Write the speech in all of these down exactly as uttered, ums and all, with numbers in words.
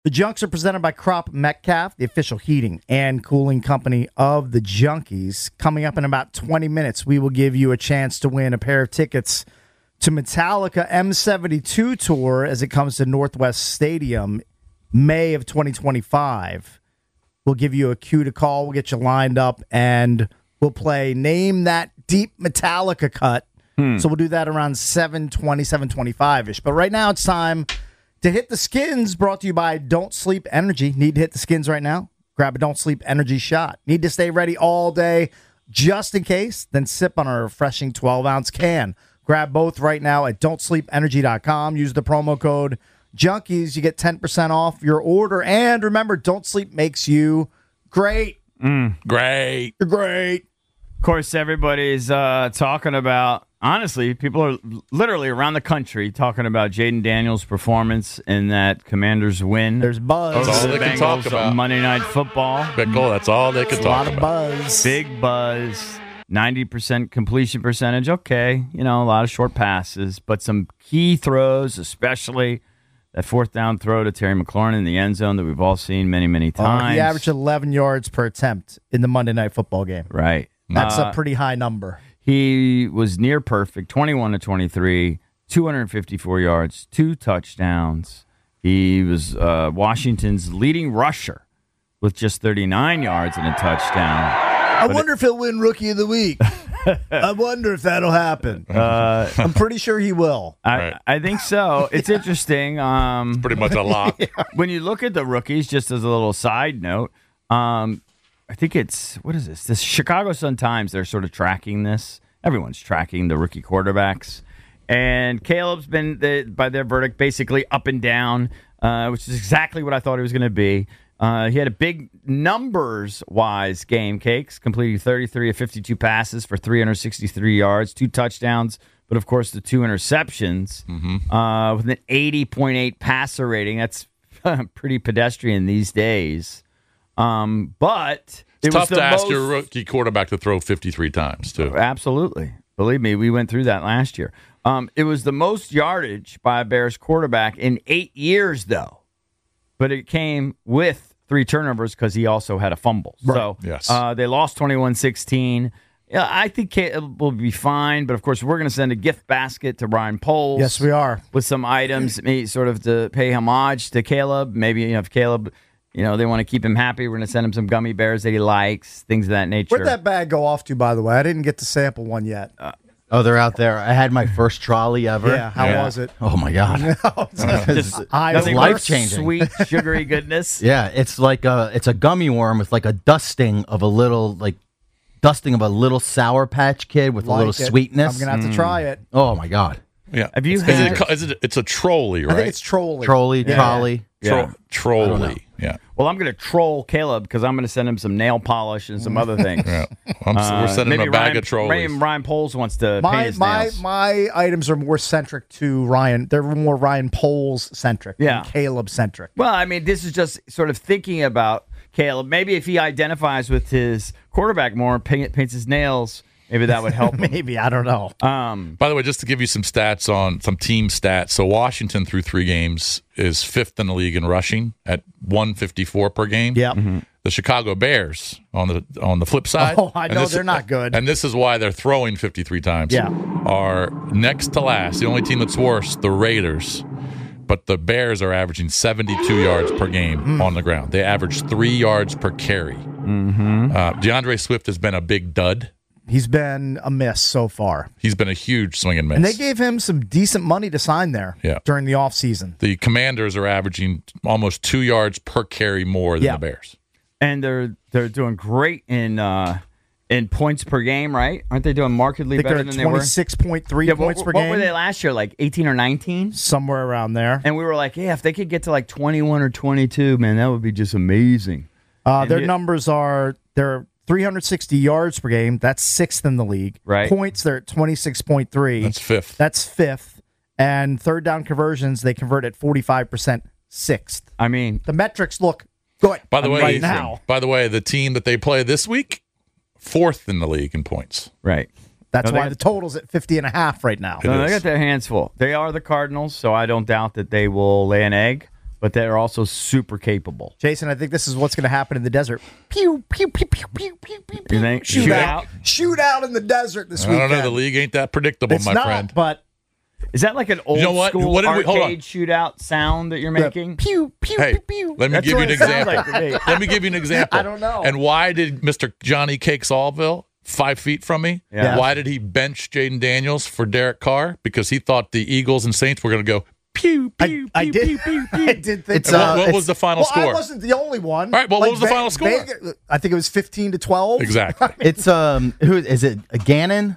The Junks are presented by Crop Metcalf, the official heating and cooling company of the Junkies. Coming up in about twenty minutes, we will give you a chance to win a pair of tickets to Metallica M seventy-two Tour as it comes to Northwest Stadium, May of twenty twenty-five. We'll give you a cue to call. We'll get you lined up, and we'll play Name That Deep Metallica Cut. Hmm. So we'll do that around seven twenty, seven twenty-five-ish. But right now it's time to hit the skins, brought to you by Don't Sleep Energy. Need to hit the skins right now? Grab a Don't Sleep Energy shot. Need to stay ready all day just in case? Then sip on a refreshing twelve-ounce can. Grab both right now at don't sleep energy dot com. Use the promo code Junkies. You get ten percent off your order. And remember, Don't Sleep makes you great. Mm. Great. You're great. Of course, everybody's uh, talking about, honestly, people are literally around the country talking about Jaden Daniels' performance in that Commanders win. There's buzz. That's all the they can Bengals talk about. Monday Night Football. Bickle, that's all they can a talk lot of about. buzz. Big buzz. ninety percent completion percentage. Okay, you know, a lot of short passes, but some key throws, especially that fourth down throw to Terry McLaurin in the end zone that we've all seen many, many times. Uh, he averaged eleven yards per attempt in the Monday Night Football game. Right. That's Uh, a pretty high number. He was near perfect, twenty-one to twenty-three, two hundred fifty-four yards, two touchdowns. He was uh, Washington's leading rusher with just thirty-nine yards and a touchdown. I wonder if he'll win Rookie of the Week. I wonder if that'll happen. Uh, I'm pretty sure he will. I, Right. I think so. It's interesting. Um, Pretty much a lock. when you look at the rookies, just as a little side note, um, I think it's, what is this? The Chicago Sun-Times, they're sort of tracking this. Everyone's tracking the rookie quarterbacks. And Caleb's been, the, by their verdict, basically up and down, uh, which is exactly what I thought he was going to be. Uh, he had a big numbers-wise game, Cakes, completing thirty-three of fifty-two passes for three hundred sixty-three yards, two touchdowns, but, of course, the two interceptions Mm-hmm. uh, with an eighty point eight passer rating. That's pretty pedestrian these days. Um, but it It's was tough the to ask most- your rookie quarterback to throw fifty-three times, too. Absolutely. Believe me, we went through that last year. Um, it was the most yardage by a Bears quarterback in eight years, though. But it came with three turnovers because he also had a fumble. Right. So Yes. uh, they lost twenty-one sixteen. Yeah, I think Caleb will be fine, but of course we're going to send a gift basket to Ryan Poles. Yes, we are. With some items, maybe sort of to pay homage to Caleb. Maybe, you know, if Caleb, you know, they want to keep him happy, we're going to send him some gummy bears that he likes, things of that nature. Where'd that bag go off to, by the way? I didn't get to sample one yet. Uh, Oh, they're out there. I had my first trolley ever. yeah, how Yeah. was it? Oh my god. Just I nothing was but life-changing. sweet, sugary goodness. Yeah, it's like a it's a gummy worm with like a dusting of a little like dusting of a little Sour Patch Kid with Like a little it. sweetness. I'm going to have to try it. Oh my god. Yeah. Have you is had- it, is it, it's a trolley, right? I think it's trolling. Trolley, Yeah. trolley. Tro- Yeah. trolley. Yeah. Well, I'm going to troll Caleb because I'm going to send him some nail polish and some other things. Yeah. I'm, Uh, we're sending him maybe a bag Ryan, of trolleys. Ryan, Ryan Poles wants to paint My his my nails. my items are more centric to Ryan. They're more Ryan Poles centric Yeah. than Caleb centric. Well, I mean, this is just sort of thinking about Caleb. Maybe if he identifies with his quarterback more and paint, paints his nails, maybe that would help him. Maybe, I don't know. Um, By the way, just to give you some stats on some team stats. So Washington through three games is fifth in the league in rushing at one fifty-four per game. Yeah. The Chicago Bears on the on the flip side. Oh, I and know this- they're not good. And this is why they're throwing fifty-three times. Yeah. Are next to last. The only team that's worse, the Raiders. But the Bears are averaging seventy-two yards per game Hmm. on the ground. They average three yards per carry. Mm-hmm. Uh, DeAndre Swift has been a big dud. He's been a miss so far. He's been a huge swing and miss. And they gave him some decent money to sign there Yeah. during the offseason. The Commanders are averaging almost two yards per carry more than Yeah. the Bears. and they're they're doing great in uh, in points per game, right? Aren't they doing markedly I think better they're than at they were? twenty-six point three Yeah, points what, per what game. were they last year? Like eighteen or nineteen? Somewhere around there. And we were like, yeah, if they could get to like twenty-one or twenty-two, man, that would be just amazing. Uh, And their you- numbers are they're three hundred sixty yards per game. That's sixth in the league. Right. Points, they're at twenty-six point three. That's fifth. That's fifth. And third down conversions, they convert at forty-five percent, sixth. I mean, The metrics look good By the way, right now. by the way, the team that they play this week, fourth in the league in points. right. That's No, they why got- the total's at fifty and a half right now. It No, they is. got their hands full. They are the Cardinals, so I don't doubt that they will lay an egg. but they're also super capable. Jason, I think this is what's going to happen in the desert. Pew, pew, pew, pew, pew, pew, pew, You think? Shoot, Shoot out. out? Shoot out in the desert this I weekend. don't know. The league ain't that predictable, It's my not, friend. but Is that like an old know what? school What did we- hold on. arcade shootout sound that you're the making? pew, pew, Hey, pew, pew. let me That's give you what an it sounds example. like to me. Let me give you an example. I don't know. And why did Mister Johnny Cakes Allville, five feet from me, Yeah. why did he bench Jaden Daniels for Derek Carr? Because he thought the Eagles and Saints were going to go pew, I, pew, I pew, did, pew, pew, pew. I did think It's, And so. what, uh, what was the final well, I score? wasn't the only one. All right, well, what was the final score? Vegas- I think it was fifteen to twelve. Exactly. It's um, who is it? Gannon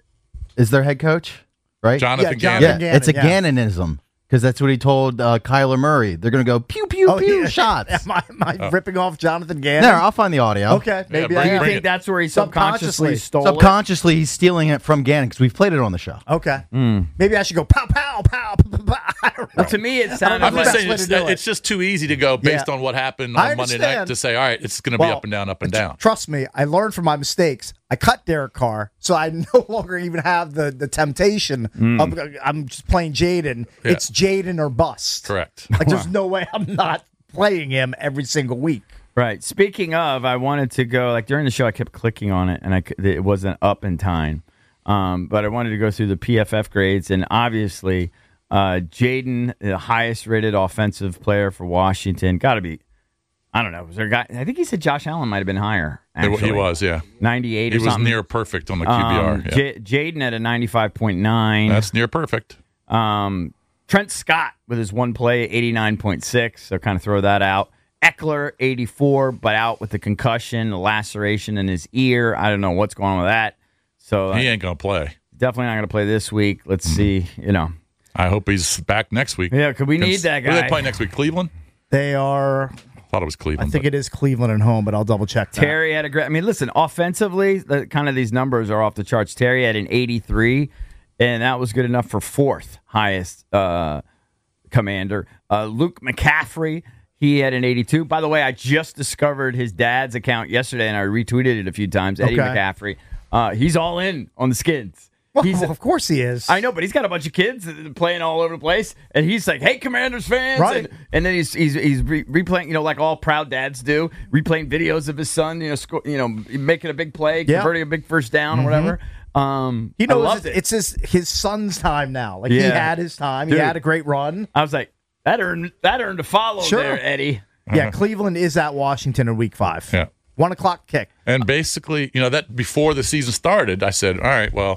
is their head coach, right? Jonathan Yeah, Gannon. yeah, Gannon, it's a yeah. Gannonism because that's what he told uh, Kyler Murray. They're gonna go pew pew Oh, pew yeah. shots. Am I, am I Oh. ripping off Jonathan Gannon? There, I'll find the audio. Okay, maybe bring- I Do you am. bring think it. that's where he subconsciously, Subconsciously. stole Subconsciously, he's stealing it from Gannon because we've played it on the show. Okay. Hmm. Maybe I should go pow, pow, pow, pow, pow. I don't know. it? Well, to me, it sounded I'm That's just the saying way it's, to do it. it's just too easy to go based Yeah. on what happened I on Monday night understand. to say, all right, it's going to be Well, up and down, up and down. Trust me, I learned from my mistakes. I cut Derek Carr, so I no longer even have the, the temptation of I'm just playing Jaden. Yeah. It's Jaden or bust. Correct. Like there's no way I'm not playing him every single week. Right. Speaking of, I wanted to go, like during the show, I kept clicking on it and I, c- it wasn't up in time. Um, but I wanted to go through the P F F grades, and obviously, uh, Jaden, the highest rated offensive player for Washington, got to be, I don't know, was there a guy, I think he said Josh Allen might have been higher. Actually. He was, yeah. ninety-eight He or was something. near perfect on the Q B R. Um, yeah. J- Jaden at a ninety-five point nine. That's near perfect. Um, Trent Scott with his one play, eighty-nine point six. So kind of throw that out. Eckler, eighty-four, but out with the concussion, a laceration in his ear. I don't know what's going on with that. So uh, He ain't going to play. definitely not going to play this week. Let's see. You know, I hope he's back next week. yeah, could we need that Who do guy? they play next week? Cleveland? They are. I thought it was I Cleveland. think but- it is Cleveland at home, but I'll double check that. Terry had a great. I mean, listen, offensively, the, kind of these numbers are off the charts. Terry had an eighty-three, and that was good enough for fourth highest uh, commander. Uh, Luke McCaffrey, he had an eighty-two. By the way, I just discovered his dad's account yesterday, and I retweeted it a few times. Eddie Okay. McCaffrey, uh, he's all in on the Skins. Well, He's of course he is. I know, but he's got a bunch of kids playing all over the place, and he's like, "Hey, Commanders fans!" Right. And, and then he's he's he's re- replaying, you know, like all proud dads do, replaying videos of his son, you know, sco- you know, making a big play, Yeah. converting a big first down, or whatever. Um, He I knows loved it's, it. it's his his son's time now. Like he Yeah. had his time. Dude. He had a great run. I was like, that earned that earned a follow Sure. there, Eddie. Yeah, Cleveland is at Washington in week five. Yeah. One o'clock kick. And basically, you know, that before the season started, I said, all right, well,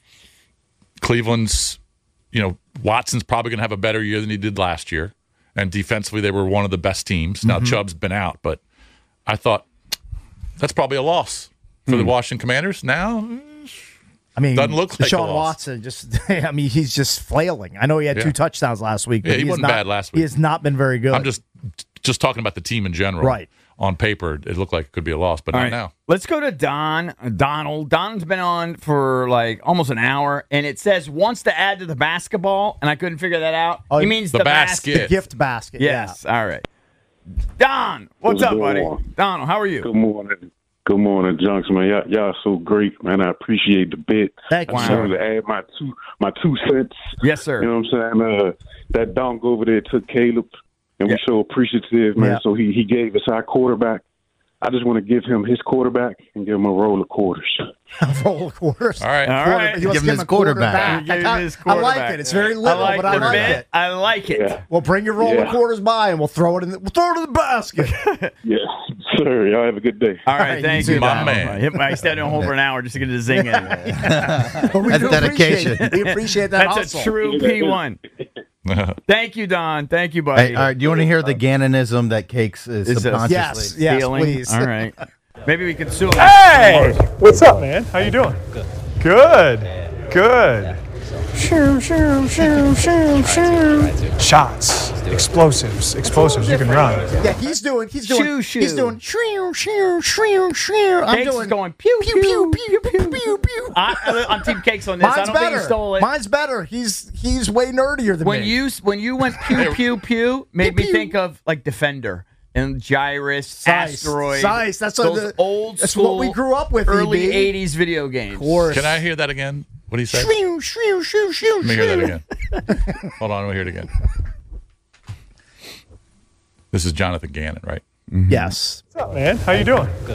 Cleveland's, you know, Watson's probably going to have a better year than he did last year. And defensively, they were one of the best teams. Now, Chubb's been out, but I thought that's probably a loss for the Washington Commanders. Now, I mean, Doesn't look like a Deshaun loss. Watson just, I mean, he's just flailing. I know he had Yeah. two touchdowns last week. But Yeah, he has wasn't not- bad last He week. has not been very good. I'm just just talking about the team in general. Right. On paper, it looked like it could be a loss, but All not right, now. let's go to Don Donald. Don's been on for like almost an hour, and it says wants to add to the basketball, and I couldn't figure that out. Oh, he means the the, basket. the gift basket. Yes. All right. Don, what's What's up, going buddy? on? Donald, how are you? Good morning. Good morning, Junks, man. Y'all, y'all so great, man. I appreciate the bit. Thank you, I just sir. wanted to add my two my two cents. Yes, sir. You know what I'm saying? Uh, that dunk over there took Caleb, and Yeah. we're so appreciative, man. Yeah. So he, he gave us our quarterback. I just want to give him his quarterback and give him a roll of quarters. Roll of quarters. All right. All Quarter- right. he wants Give to him his a quarterback. Give him I, his I like quarterback. it. It's very I little, like but I the like bit. it. I like it. Yeah. Well, bring your roll of Yeah. quarters by, and we'll throw it in. The, we'll throw it in the basket. Yeah, sir. Y'all have a good day. All All right, right, thank you you, too, My Donald. man. I hit my stand on hold for an hour just to get a zing in. But we That's do dedication. appreciate it. We appreciate that That's hustle. a true P one. Thank you, Don. Thank you, buddy. Hey, all right, do you want to hear the Gannonism that Cakes is Is a- subconsciously? Yes, yes, Feeling? please. All right. Maybe we could sue him. Hey, what's up, man? How you doing? Good. Good. Shoo, shoo, shoo, shoo, shoo. Shots, explosives, explosives. You can run. Yeah, he's doing. He's doing. Shoo, shoo. He's doing. Shoo, shoo, shoo, shoo. I'm Cakes doing. is going pew, pew, pew, pew, pew, pew, pew. I, I'm Team Cakes on this. I Mine's don't better. think he stole it. Mine's better. He's he's way nerdier than when me. you when you went pew pew pew, made Pew, me pew. think of like Defender and Gyrus, Sice. Asteroid, Sice. That's what those the- old that's school, what we grew up with, early E B. eighties video games. Of course. Can I hear that again? What do you say? Shoo, shoo, shoo, shoo, Let me hear that shoo. again. Hold on, let me hear it again. This is Jonathan Gannon, right? Yes. What's up, man? How you doing? Good.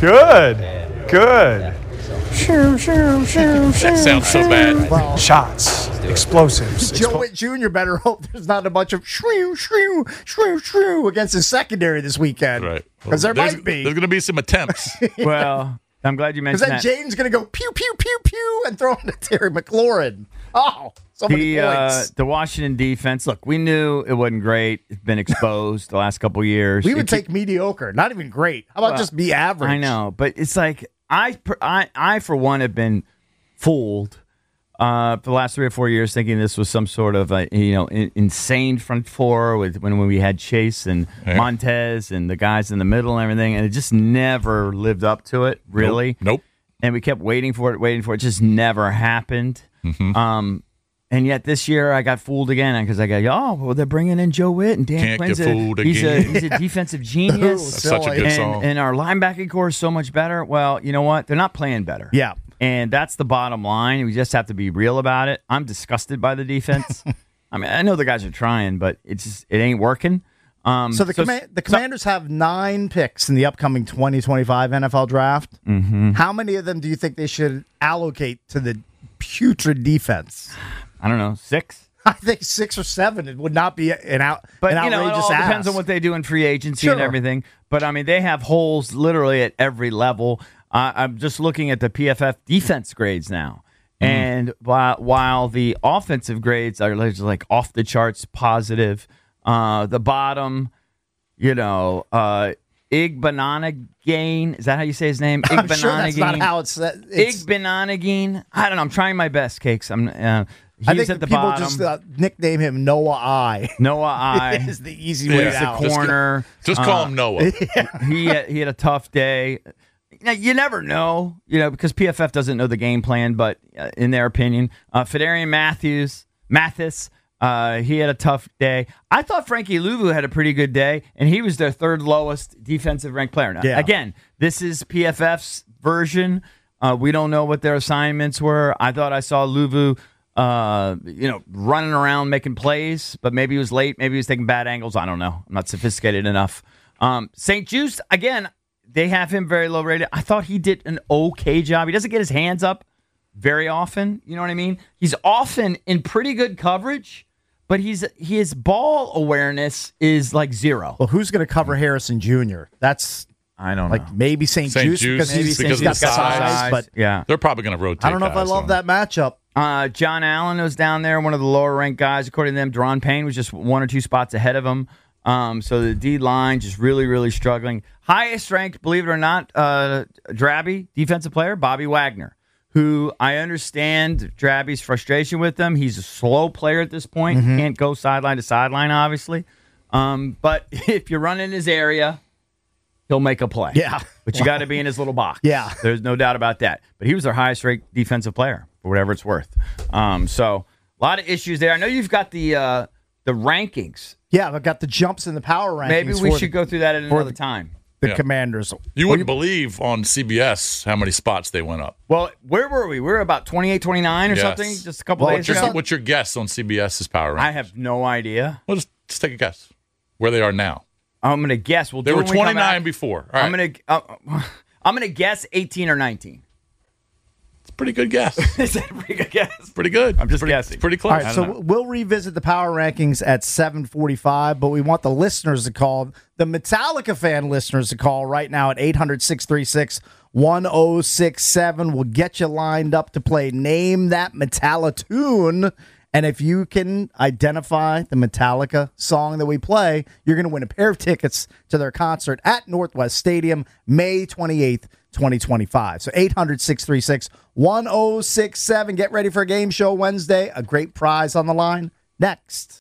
Good. Good. Shoo, shoo, shoo, That shoo, sounds so shoo. bad. Shots, explosives. Joe expl- Witt Junior better hope there's not a bunch of shrew, shrew, shrew, shrew against his secondary this weekend. Right. Because there There's- might be. There's going to be some attempts. Well, I'm glad you Because mentioned then that. Jaden's going to go pew, pew, pew, pew, and throw it to Terry McLaurin. Oh, so many The, uh, points. the Washington defense, look, we knew it wasn't great. It's been exposed the last couple of years. we would It- take mediocre, not even great. How about Well, just be average? I know, but it's like I, per- I, I for one, have been fooled uh, for the last three or four years, thinking this was some sort of a, you know in, insane front four with when, when we had Chase and Yeah. Montez and the guys in the middle and everything, and it just never lived up to it, really. Nope. And we kept waiting for it, waiting for it. It just never happened. Mm-hmm. Um, and yet this year I got fooled again because I go, oh, well, they're bringing in Joe Witt and Dan Can't Quinn's get a, fooled he's a again. he's a defensive genius. That's such a good and, song. and our linebacking core is so much better. Well, you know what? They're not playing better. Yeah. And that's the bottom line. We just have to be real about it. I'm disgusted by the defense. I mean, I know the guys are trying, but it's just, it ain't working. Um, So the comma- the Commanders have nine picks in the upcoming twenty twenty-five N F L draft. Mm-hmm. How many of them do you think they should allocate to the putrid defense? I don't know, six. I think six or seven. It would not be an out, But an you know, it outrageous all depends ask. on what they do in free agency and Sure. everything. But I mean, they have holes literally at every level. Uh, I'm just looking at the P F F defense grades now, Mm-hmm. and while while the offensive grades are like like off the charts positive, uh, the bottom, you know, uh, Ig Bananagain, is that how you say his name? Ig I'm sure that's not Bananagain. how it's. Ig it's Bananagain. I don't know. I'm trying my best, Cakes. I'm. Uh, he's I think at the people bottom. just uh, nickname him Noah I. Noah I. is the easy way Yeah. out. the corner. Just call him Noah. he had, he had a tough day. Now, you never know, you know, because P F F doesn't know the game plan. But uh, in their opinion, uh, Fedarian Matthews, Mathis, uh, he had a tough day. I thought Frankie Louvu had a pretty good day, and he was their third lowest defensive ranked player. Now, Yeah. again, this is P F F's version. Uh, we don't know what their assignments were. I thought I saw Louvu, uh, you know, running around making plays, but maybe he was late. Maybe he was taking bad angles. I don't know. I'm not sophisticated enough. Um, Saint Juice, again, they have him very low rated. I thought he did an okay job. He doesn't get his hands up very often. You know what I mean? He's often in pretty good coverage, but he's his ball awareness is like zero. Well, who's going to cover Harrison Junior? That's I don't know. like maybe Saint Saint Juice Juice, because Maybe he's, Saint he's because got of the the size, size. but yeah. They're probably going to rotate. I don't know if I guys love on. that matchup. Uh, John Allen was down there, one of the lower ranked guys. According to them, Deron Payne was just one or two spots ahead of him. Um, so the D line just really, really struggling. Highest ranked, believe it or not, uh, Drabby, defensive player, Bobby Wagner, who I understand Drabby's frustration with them. He's a slow player at this point. Mm-hmm. Can't go sideline to sideline, obviously. Um, but if you run in his area, he'll make a play. Yeah. But you got to be in his little box. Yeah. There's no doubt about that. But he was their highest ranked defensive player, for whatever it's worth. Um, so a lot of issues there. I know you've got the uh, the rankings. Yeah, I've got the jumps in the power rankings. Maybe we for should the, go through that at for another the- time. the Yeah. Commanders. You wouldn't believe on C B S how many spots they went up. Well, where were we? We were about twenty-eight, twenty-nine or Yes. something just a couple Well, days What's your, ago. what's your guess on CBS's power rank? I have no idea. Well, just, just take a guess where they are now. I'm going to guess. We'll They do were it when we come twenty-nine back. before. All right. I'm going to uh, I'm going to guess eighteen or nineteen. It's a pretty good guess. Is that a pretty good guess? pretty good. I'm just pretty, guessing. It's pretty close. All right, so we'll revisit the power rankings at seven forty-five, but we want the listeners to call, the Metallica fan listeners to call right now at eight hundred, six three six, one oh six seven. We'll get you lined up to play Name That Metallica Tune. And if you can identify the Metallica song that we play, you're going to win a pair of tickets to their concert at Northwest Stadium, May twenty-eighth, twenty twenty-five. So eight hundred, six three six, one oh six seven. Get ready for a game show Wednesday. A great prize on the line next.